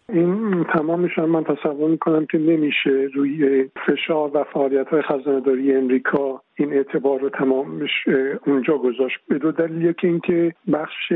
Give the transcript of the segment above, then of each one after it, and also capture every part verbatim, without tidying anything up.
این تمامش هم من تصور میکنم که نمیشه روی فشار و فعالیت‌های خزانه‌داری امریکا این اعتبار رو تمامش اونجا گذاشت. به دو دلیل، که اینکه بخش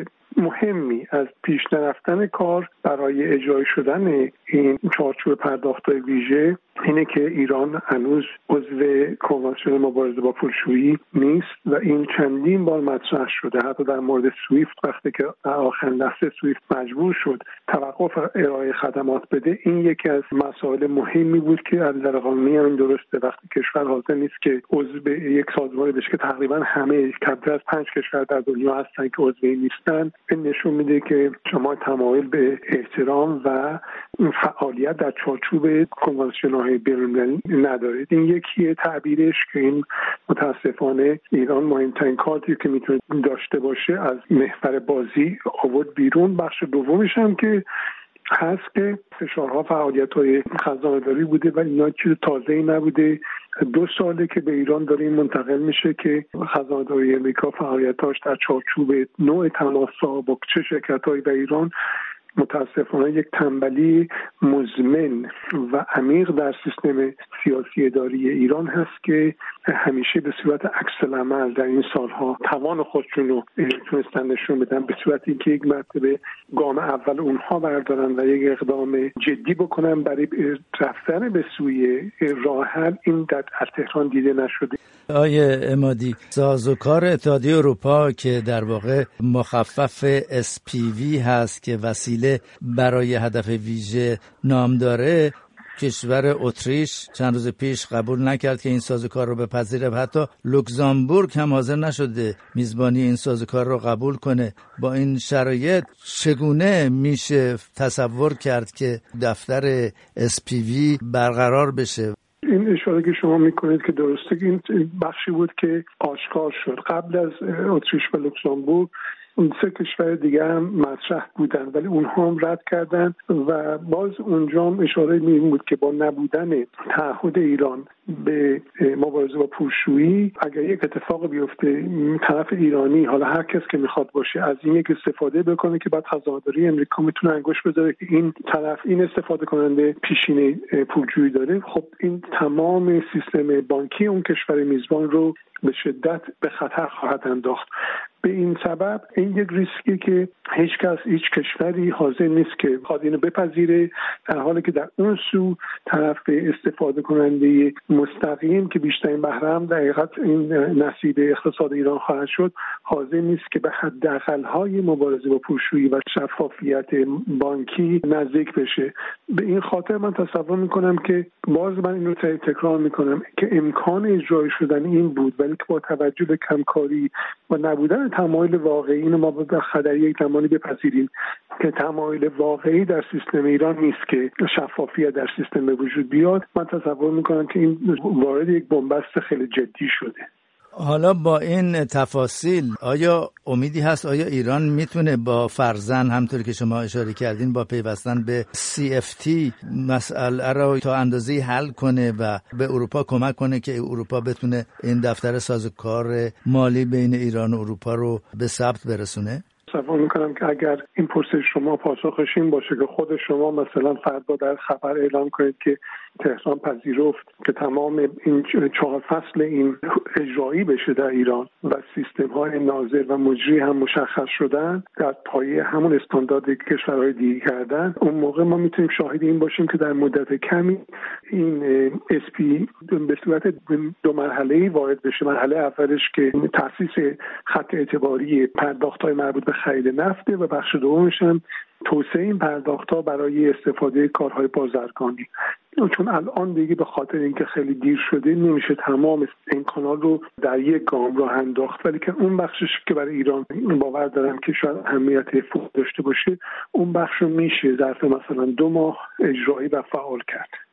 مهمی از پیش نرفتن کار برای اجرای شدن این چارچوب پرداخت‌های ویژه اینه که ایران هنوز عضو کنوانسیون مبارزه با پولشویی نیست و این چندین بار مطرح شده. حتی در مورد سویفت وقتی که در آخرین لحظه سویفت مجبور شد توقف ارائه خدمات بده، این یکی از مسائل مهمی بود که از نظر قانونی هم درسته. وقتی کشور حاضر نیست که عضو یک سازمانی بشه که تقریبا همه کمتر از پنج کشور در دنیا هستن که عضو نیستن، این نشون میده که شما تمایل به احترام و فعالیت در چارچوب کنوانسیون‌های بین‌المللی ندارید. این یکی تعبیرش که این متاسفانه ایران مهمترین کارتی که میتونه داشته باشه از محور بازی آورد بیرون. بخش دومش هم که هست که فشارها فعالیت‌های خزانه‌داری بوده و اینا چیز تازه‌ای نبوده. دو ساله که به ایران داره این منتقل میشه که خزانه‌داری امریکا فعالیتاش در چارچوب نوع تماس‌ها با چه شرکت‌هایی در ایران متاسفانه یک تنبلی مزمن و عمیق در سیستم سیاسی اداری ایران هست که همیشه به صورت عکس العمل در این سالها توان خودشون رو تونستن نشون بدن، به صورتی که یک مرتبه گام اول اونها بردارن و یک اقدام جدی بکنن برای رفتن به سوی راه حل. این در تهران دیده نشده. آیه عمادی، سازوکار اتحادیه اروپا که در واقع مخفف اس پی وی هست که وسیله برای هدف ویژه نام داره، کشور اتریش چند روز پیش قبول نکرد که این سازوکار رو بپذیره. حتی لوکزامبورگ هم حاضر نشده میزبانی این سازوکار رو قبول کنه. با این شرایط چگونه میشه تصور کرد که دفتر اس پی وی برقرار بشه؟ این اشاره که شما میکنید که درسته، که این بخشی بود که آشکار شد قبل از اتریش و لوکزامبورگ. اون سه کشور دیگه هم مطرح بودن ولی اونها هم رد کردن و باز اونجا هم اشاره می بود که با نبودن تعهد ایران به مبارزه با پولشویی، اگر یک اتفاق بیفته طرف ایرانی، حالا هر کس که میخواد باشه، از این یک استفاده بکنه که بعد خزانه‌داری امریکا میتونه انگوش بذاره که این طرف این استفاده کننده پیشینه پولجویی داره. خب این تمام سیستم بانکی اون کشور میزبان رو به شدت به خطر خواهد انداخت. به این سبب این یک ریسکی که هیچ کس هیچ کشوری حاضر نیست که خود اینو بپذیره، در حالی که در اون سو طرف استفاده کننده مستقیم که بیشترین بهره هم در حقیقت این نصیب اقتصاد ایران خواهد شد، حاضر نیست که به حداقل‌های مبارزه با پولشویی و شفافیت بانکی نزدیک بشه. به این خاطر من تصور میکنم که باز من اینو تکرار میکنم که امکان اجرای شدن این بود، ولی که با توجه به کمکاری و نبودن تمایل واقعی، اینو ما به خطر یک زمانی بپذیریم که تمایل واقعی در سیستم ایران نیست که شفافیت در سیستم به وجود بیاد. من تصور میکنم که این وارد یک بنبست خیلی جدی شده. حالا با این تفاصیل آیا امیدی هست؟ آیا ایران میتونه با فرزن همطور که شما اشاره کردین با پیوستن به سی اف تی مسئله را تا اندازه‌ای حل کنه و به اروپا کمک کنه که اروپا بتونه این دفتر سازوکار مالی بین ایران و اروپا رو به ثبت برسونه؟ تصور میکنم که اگر این پرسش شما پاسخش این باشه که خود شما مثلا فردا در خبر اعلام کنید که تهران پذیرفت که تمام این چهار فصل این اجرایی بشه در ایران و سیستم های ناظر و مجری هم مشخص شدن در پایه همون استانداردی که کشورهای دیگه کردن، اون موقع ما میتونیم شاهد این باشیم که در مدت کمی این اس پی به صورت دو مرحله‌ای وارد بشه. مرحله اولش که تأسیس خط اعتباری پرداخت‌های مربوط به خرید نفته و بخش دومش هم توسعه این پرداخت‌ها برای استفاده کارهای بازرگانی. چون الان دیگه به خاطر اینکه خیلی دیر شده نمیشه تمام این کانال رو در یک گام راه انداخت، ولی که اون بخشش که برای ایران باور دارم که شاید اهمیت فوق داشته باشه، اون بخش رو میشه ظرف مثلا دو ماه اجرایی و فعال کرد.